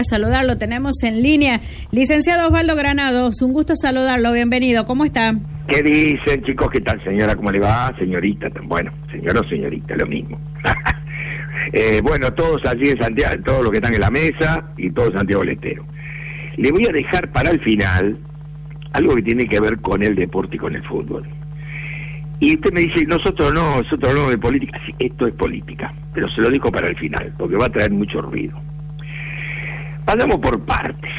Saludarlo, tenemos en línea licenciado Osvaldo Granados, un gusto saludarlo, bienvenido, ¿cómo está? ¿Qué dicen, chicos? ¿Qué tal, señora? ¿Cómo le va? Señorita, bueno, señor o señorita, lo mismo. Bueno, todos allí en Santiago, todos los que están en la mesa y todos Santiago del Estero. Le voy a dejar para el final algo que tiene que ver con el deporte y con el fútbol. Y usted me dice, nosotros no hablamos de política. Sí, esto es política, pero se lo dejo para el final, porque va a traer mucho ruido. Vayamos por partes.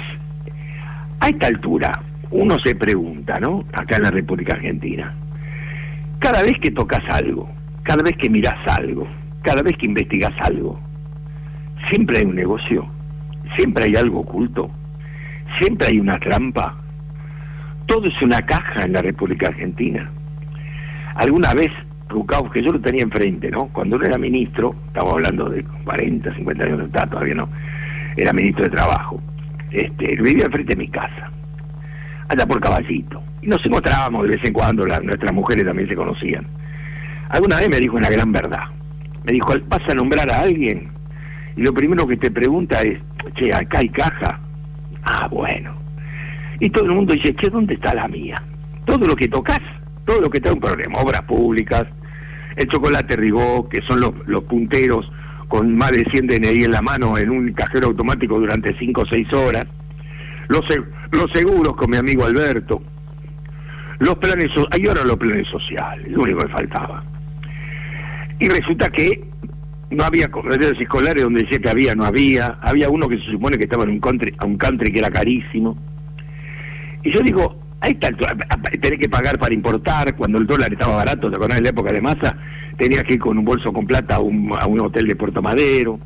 A esta altura, uno se pregunta, ¿no? Acá en la República Argentina, cada vez que tocas algo, cada vez que mirás algo, cada vez que investigas algo, siempre hay un negocio, siempre hay algo oculto, siempre hay una trampa. Todo es una caja en la República Argentina. Alguna vez, Rucauf, que yo lo tenía enfrente, ¿no? Cuando uno era ministro, estamos hablando de 40, 50 años, no está, todavía no, era ministro de Trabajo, vivía enfrente de mi casa, allá por Caballito, y nos encontrábamos de vez en cuando, nuestras mujeres también se conocían. Alguna vez me dijo una gran verdad, me dijo, ¿vas a nombrar a alguien? Y lo primero que te pregunta es, che, ¿acá hay caja? Ah, bueno. Y todo el mundo dice, che, ¿dónde está la mía? Todo lo que tocas, todo lo que trae un problema, obras públicas, el chocolate Ribó, que son los punteros con más de 100 DNI en la mano en un cajero automático durante 5 o 6 horas, los seguros con mi amigo Alberto, los planes, y ahora los planes sociales, lo único que faltaba. Y resulta que no había corredores escolares donde decía que había uno que se supone que estaba en un country que era carísimo. Y yo digo, a esta altura, tenés que pagar para importar, cuando el dólar estaba barato, ¿te acordás? En la época de Massa, tenías que ir con un bolso con plata a un hotel de Puerto Madero.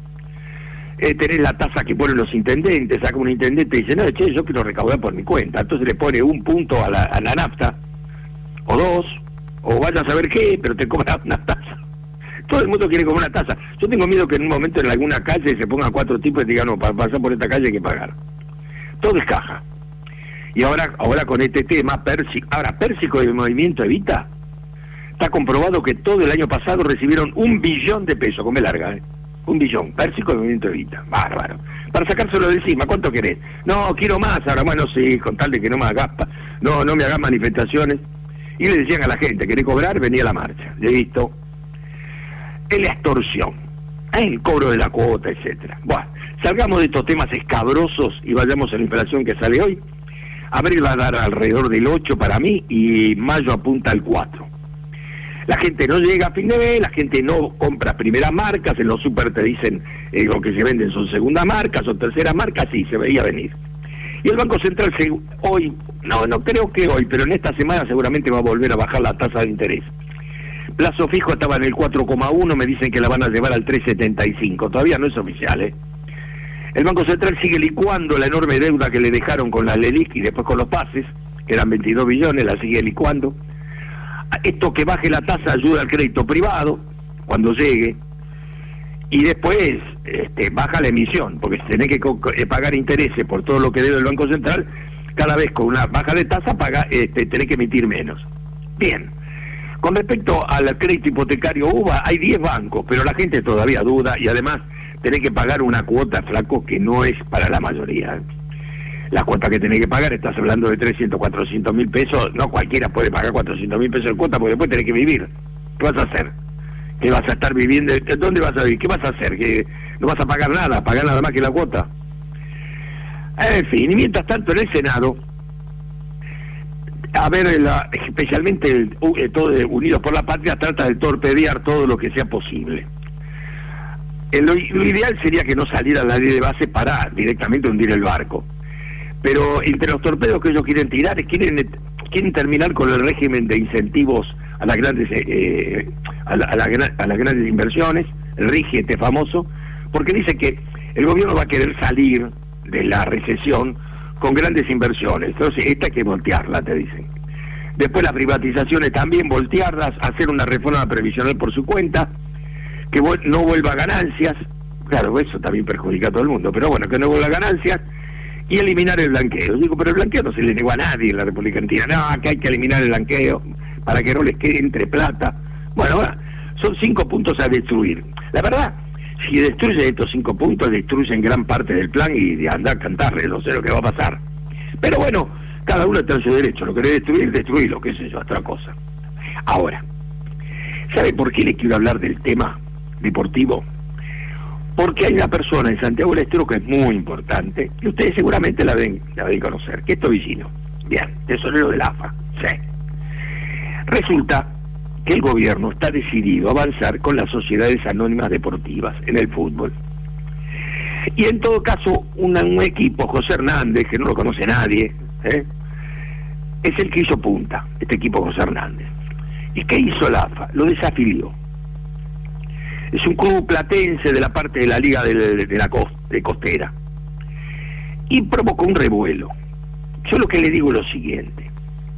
Tenés la tasa que ponen los intendentes, saca un intendente y dice, no, che, yo quiero recaudar por mi cuenta. Entonces le pone 1 punto a la nafta, o 2, o vaya a saber qué, pero te cobra una tasa. Todo el mundo quiere cobrar una tasa. Yo tengo miedo que en un momento en alguna calle se pongan 4 tipos y digan, no, para pasar por esta calle hay que pagar. Todo es caja. Y ahora con este tema, Pérsico y el Movimiento Evita, está comprobado que todo el año pasado recibieron 1 billón de pesos, come larga, 1 billón, Pérsico y el Movimiento Evita, bárbaro. Para sacárselo de encima, ¿cuánto querés? No, quiero más, ahora bueno, sí, con tal de que no me hagas manifestaciones. Y le decían a la gente, ¿querés cobrar? Venía a la marcha, listo. Es la extorsión, el cobro de la cuota, etcétera. Bueno, salgamos de estos temas escabrosos y vayamos a la inflación que sale hoy. Abril va a dar alrededor del 8 para mí y mayo apunta al 4. La gente no llega a fin de mes, la gente no compra primeras marcas, en los super te dicen lo que se venden son segundas marcas o terceras marcas, sí, se veía venir. Y el Banco Central hoy, no creo que hoy, pero en esta semana seguramente va a volver a bajar la tasa de interés. Plazo fijo estaba en el 4,1, me dicen que la van a llevar al 3,75, todavía no es oficial, ¿eh? El Banco Central sigue licuando la enorme deuda que le dejaron con la LELIQ y después con los pases, que eran 22 billones, la sigue licuando. Esto que baje la tasa ayuda al crédito privado, cuando llegue, y después baja la emisión, porque si tenés que pagar intereses por todo lo que debe el Banco Central, cada vez con una baja de tasa tenés que emitir menos. Bien, con respecto al crédito hipotecario UBA, hay 10 bancos, pero la gente todavía duda, y además tenés que pagar una cuota, flaco, que no es para la mayoría. La cuota que tenés que pagar, estás hablando de 300, 400 mil pesos, no cualquiera puede pagar 400 mil pesos de cuota, porque después tenés que vivir. ¿Qué vas a hacer? ¿Qué vas a estar viviendo? ¿Dónde vas a vivir? ¿Qué vas a hacer? ¿Que no vas a pagar nada más que la cuota? En fin, y mientras tanto en el Senado, a ver, especialmente todo Unidos por la Patria trata de torpedear todo lo que sea posible. Lo ideal sería que no saliera la ley de base para directamente hundir el barco. Pero entre los torpedos que ellos quieren tirar, quieren terminar con el régimen de incentivos a las grandes a las grandes inversiones, el RIGI famoso, porque dice que el gobierno va a querer salir de la recesión con grandes inversiones. Entonces, esta hay que voltearla, te dicen. Después las privatizaciones también voltearlas, hacer una reforma previsional por su cuenta, que no vuelva a ganancias, claro, eso también perjudica a todo el mundo, pero bueno, que no vuelva a ganancias, y eliminar el blanqueo. Digo, pero el blanqueo no se le negó a nadie en la República Argentina, no, que hay que eliminar el blanqueo para que no les quede entre plata. Bueno, ahora, son 5 puntos a destruir. La verdad, Si destruyen estos 5 puntos, destruyen gran parte del plan y de andar a cantarle, no sé lo que va a pasar. Pero bueno, cada uno está en su derecho, lo querés destruirlo, qué sé yo, otra cosa. Ahora, ¿sabe por qué le quiero hablar del tema deportivo? Porque hay una persona en Santiago del Estero que es muy importante, y ustedes seguramente la deben conocer, que es Tobillino. Bien, tesorero del AFA, sí. Resulta que el gobierno está decidido a avanzar con las sociedades anónimas deportivas en el fútbol. Y en todo caso, un equipo, José Hernández, que no lo conoce nadie, es el que hizo punta, este equipo José Hernández. ¿Y qué hizo la AFA? Lo desafilió. Es un club platense de la parte de la Liga de Costera. Y provocó un revuelo. Yo lo que le digo es lo siguiente.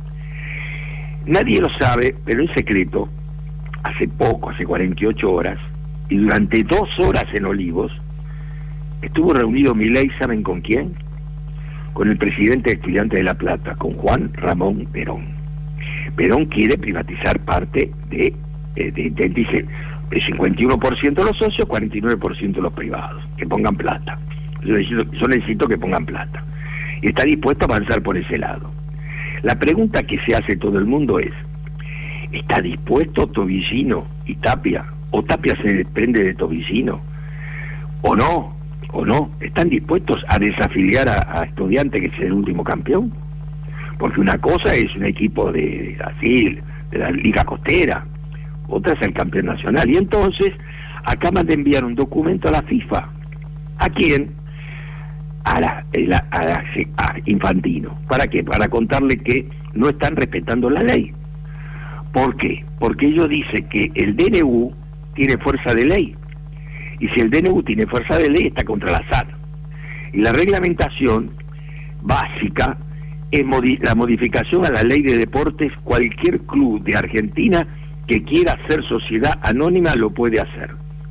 Nadie lo sabe, pero en secreto, hace 48 horas, y durante 2 horas en Olivos, estuvo reunido Milei, ¿saben con quién? Con el presidente de Estudiantes de La Plata, con Juan Ramón Perón. Perón quiere privatizar parte dice, el 51% los socios, 49% los privados, que pongan plata. Yo necesito que pongan plata. Y está dispuesto a avanzar por ese lado. La pregunta que se hace todo el mundo es, ¿está dispuesto Tobillino y Tapia? ¿O Tapia se desprende de Tobillino? ¿O no? ¿Están dispuestos a desafiliar a Estudiantes, que es el último campeón? Porque una cosa es un equipo de la Liga Costera, otra es el campeón nacional. Y entonces acaban de enviar un documento a la FIFA. ¿A quién? A Infantino. ¿Para qué? Para contarle que no están respetando la ley. ¿Por qué? Porque ellos dicen que el DNU tiene fuerza de ley. Y si el DNU tiene fuerza de ley, está contra la SAT. Y la reglamentación básica es la modificación a la ley de deportes. Cualquier club de Argentina que quiera ser sociedad anónima lo puede hacer.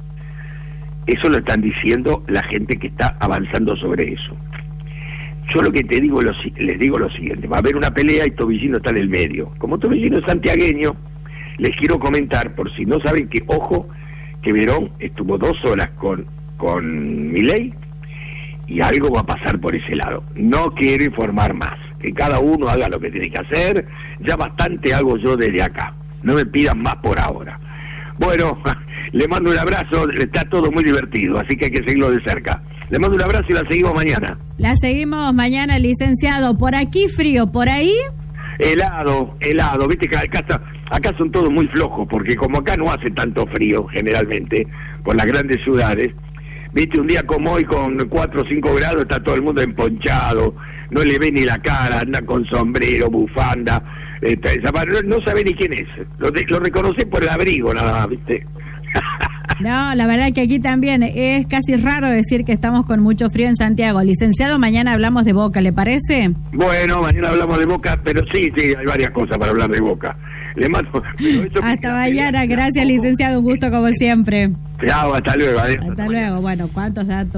Eso lo están diciendo la gente que está avanzando sobre eso. Yo lo que les digo lo siguiente: va a haber una pelea y Tobillino está en el medio. Como Tobillino es santiagueño, les quiero comentar, por si no saben, que ojo, que Verón estuvo 2 horas con Milei, y algo va a pasar por ese lado. No quiero informar más, que cada uno haga lo que tiene que hacer. Ya bastante hago yo desde acá, no me pidan más por ahora. Bueno, le mando un abrazo, está todo muy divertido, así que hay que seguirlo de cerca. Le mando un abrazo y la seguimos mañana. La seguimos mañana, licenciado. Por aquí frío, por ahí helado, viste que acá son todos muy flojos, porque como acá no hace tanto frío generalmente, por las grandes ciudades, viste, un día como hoy con 4 o 5 grados está todo el mundo emponchado, no le ve ni la cara, anda con sombrero, bufanda, no sabe ni quién es, lo reconoce por el abrigo nada más, viste. No, la verdad que aquí también es casi raro decir que estamos con mucho frío en Santiago. Licenciado, mañana hablamos de Boca, ¿le parece? Bueno, mañana hablamos de Boca, pero sí, hay varias cosas para hablar de Boca. Le mando. Hasta mañana, gracias, licenciado, un gusto como siempre. Chao, hasta luego. Hasta luego. Bueno, ¿cuántos datos?